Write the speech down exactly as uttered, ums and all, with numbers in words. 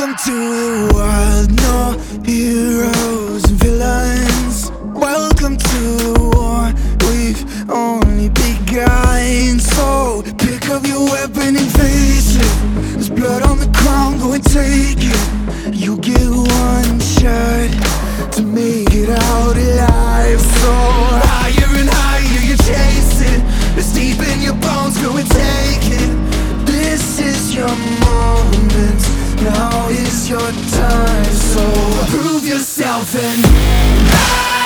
Welcome to the wild, no heroes and villains. Welcome to the war, we've only begun. So pick up your weapon and face it. There's blood on the ground, go and take it. You get one shot to make it out alive. So higher and higher you chase it. It's deep in your bones, go and take it. This is your moment, now is your time. So prove yourself and